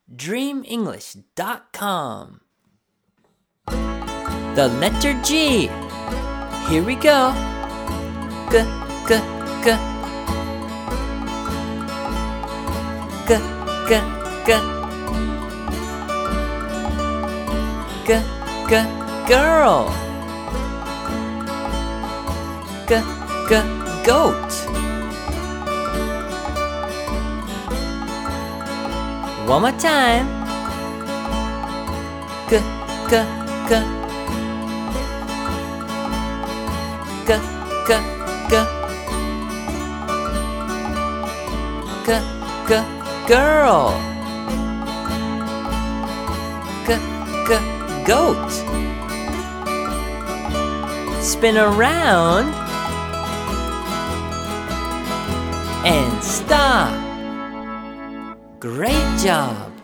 dreamenglish.com. The letter G. Here we go. G, G, G. G, G, G. G, G, girl. G, G, goat. One more time. G, G, G. G, G, G. G, G, girl. G, G, goat. Spin around and stop. Great job.